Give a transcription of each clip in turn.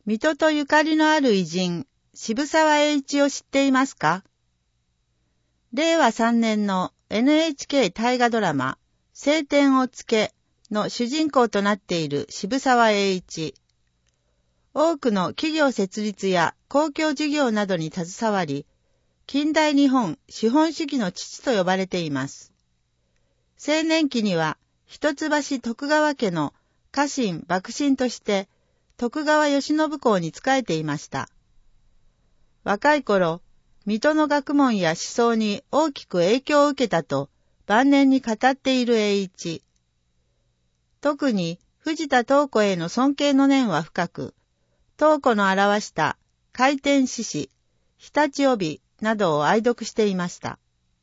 水戸とゆかりのある偉人、渋沢栄一を知っていますか？令和3年の NHK 大河ドラマ、青天を衝けの主人公となっている渋沢栄一。多くの企業設立や公共事業などに携わり、近代日本資本主義の父と呼ばれています。青年期には、一橋徳川家の家臣幕臣として、徳川慶喜公に仕えていました。若い頃、水戸の学問や思想に大きく影響を受けたと晩年に語っている栄一。特に藤田東子への尊敬の念は深く、東子の表した回転獅子、常陸帯などを愛読していました。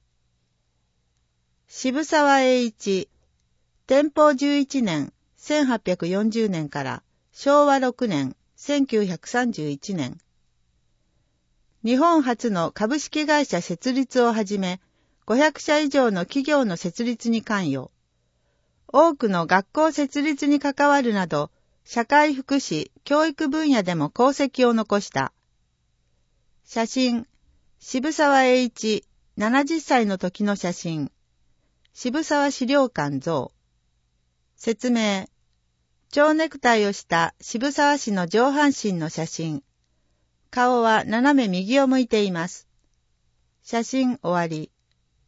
渋沢栄一、天保11年1840年から昭和6年1931年。日本初の株式会社設立をはじめ、500社以上の企業の設立に関与。多くの学校設立に関わるなど、社会福祉、教育分野でも功績を残した。写真、渋沢栄一、70歳の時の写真。渋沢資料館像。説明。蝶ネクタイをした渋沢氏の上半身の写真。顔は斜め右を向いています。写真終わり。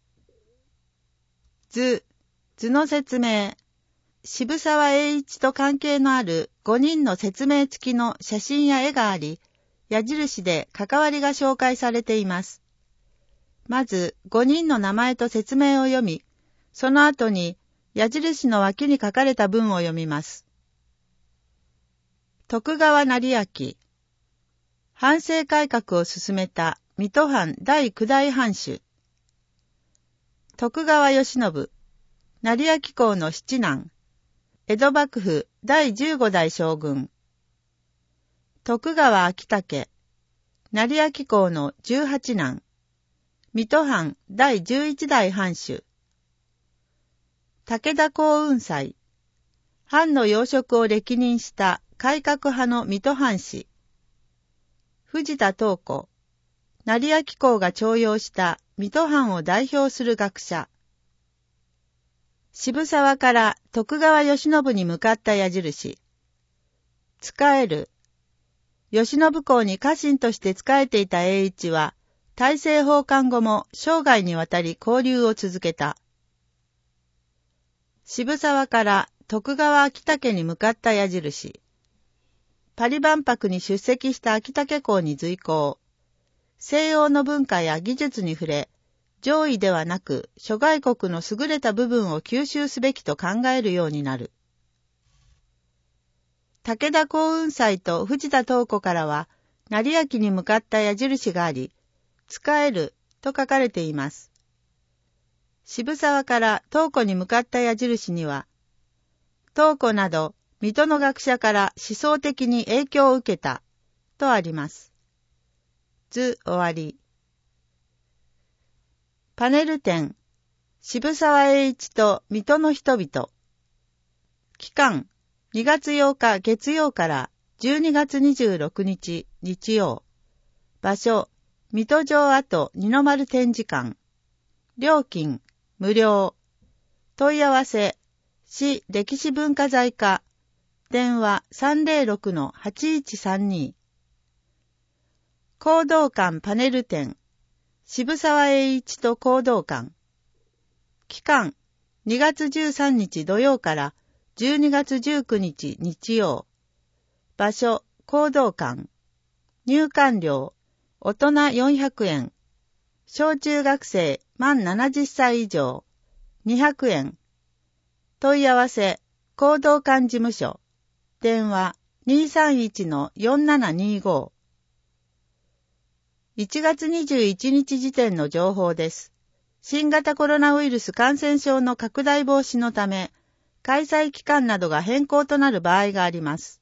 図の説明。渋沢栄一と関係のある5人の説明付きの写真や絵があり、矢印で関わりが紹介されています。まず5人の名前と説明を読み、その後に矢印の脇に書かれた文を読みます。徳川斉昭。藩政改革を進めた水戸藩第9代藩主。徳川慶喜。斉昭公の七男。江戸幕府第15代将軍。徳川昭武。斉昭公の18男。水戸藩第11代藩主。武田耕雲斎。藩の要職を歴任した改革派の水戸藩士。藤田東子。斉昭公が重用した水戸藩を代表する学者。渋沢から徳川慶喜に向かった矢印。仕える。慶喜公に家臣として仕えていた栄一は、大政奉還後も生涯にわたり交流を続けた。渋沢から徳川昭武に向かった矢印。パリ万博に出席した昭武公に随行。西洋の文化や技術に触れ、上位ではなく諸外国の優れた部分を吸収すべきと考えるようになる。武田耕雲斎と藤田東子からは、斉昭に向かった矢印があり、仕えると書かれています。渋沢から東子に向かった矢印には、東子など水戸の学者から思想的に影響を受けたとあります。図終わり。パネル展、渋沢栄一と水戸の人々。期間、2月8日月曜から12月26日日曜。場所、水戸城跡二の丸展示館。料金、無料。問い合わせ、市歴史文化財課。電話 306-8132。講道館パネル展。渋沢栄一と講道館。期間、2月13日土曜から12月19日日曜。場所、講道館。入館料、大人400円。小中学生満70歳以上、200円。問い合わせ、講道館事務所。電話 231-4725。1月21日時点の情報です。新型コロナウイルス感染症の拡大防止のため、開催期間などが変更となる場合があります。